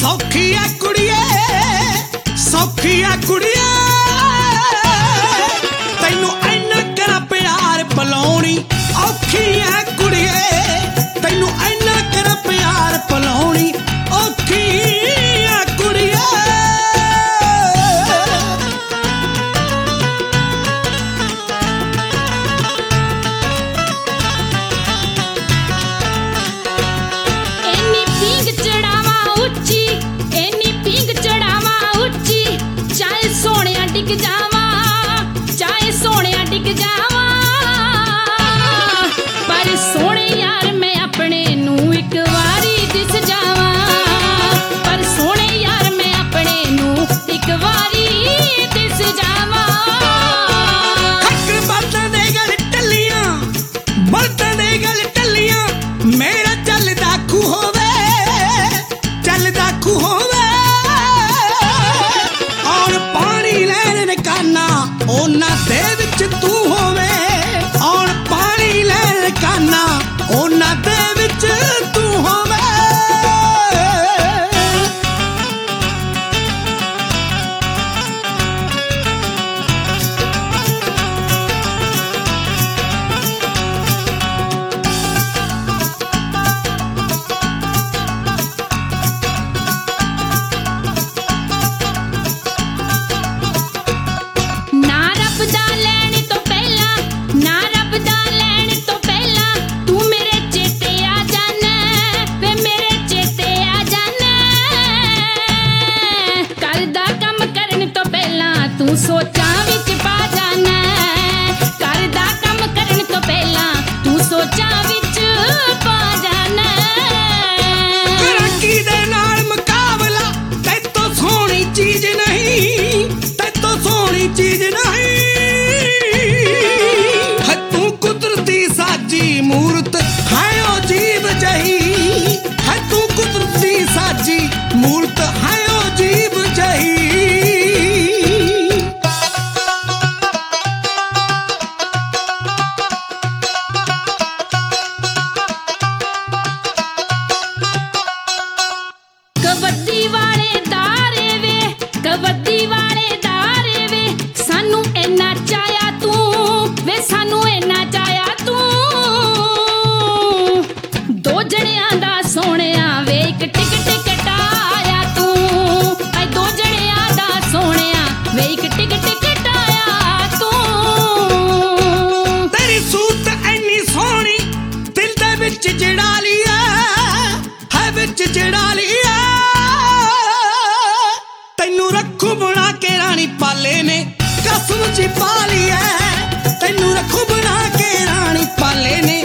सौखी है कुड़िए सौखी है कुड़िए तैनू इन्ना करा प्यार पलाउणी औखी है कुड़िए तैनू इन्ना करा प्यार पलाउणी औखी है कुड़िए ਉਹਨਾਂ ਦੇ ਵਿੱਚ ਤੂੰ ਹੋਵੇ ਔਰ ਪਾਣੀ ਲੈਣ ਕਾਨਾ ਉਹਨਾਂ ਦੇ ਵਿੱਚ ਤੂੰ ਹੋਵੇ तू सोचा विच पा जाना घर दा कम करन तो पहला तू सोचा विच पा जाना तरक्की दे नाल मुकाबला तैतों सोहनी चीज नहीं तैतों सोहनी चीज नहीं है तू कुदरती साजी मूरत है ओ जीव जही है तू कुदरती साजी मूरत है ओ जीव जही कबड्डी वाले दारे वे सानू इन्ना चाया तू वे सानू इन्ना चाया तू दो जणियां दा सोहणिया वे एक टिकट कटाया तू ऐ दो जणियां दा सोहणिया वे एक टिकट कटाया तू तेरी सूरत इन्नी सोहनी दिल दे विच जड़ा लिया है विच जड़ा लिया तैनू रखू बना के रानी पाले ने कसम जी पा ली है तैनू रखू बना के रानी पाले ने